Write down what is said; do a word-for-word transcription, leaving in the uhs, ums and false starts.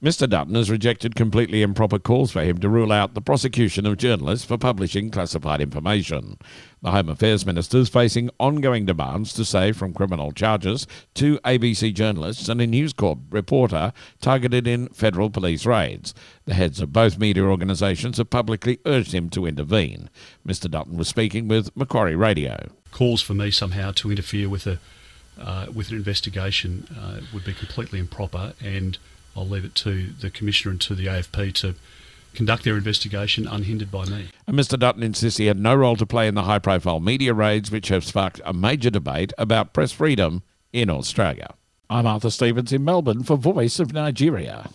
Mister Dutton has rejected completely improper calls for him to rule out the prosecution of journalists for publishing classified information. The Home Affairs Minister is facing ongoing demands to save from criminal charges two A B C journalists and a News Corp reporter targeted in federal police raids. The heads of both media organisations have publicly urged him to intervene. Mister Dutton was speaking with Macquarie Radio. Calls for me somehow to interfere with a uh, with an investigation uh, would be completely improper, and I'll leave it to the Commissioner and to the A F P to conduct their investigation unhindered by me. And Mister Dutton insists he had no role to play in the high-profile media raids which have sparked a major debate about press freedom in Australia. I'm Arthur Stevens in Melbourne for Voice of Nigeria.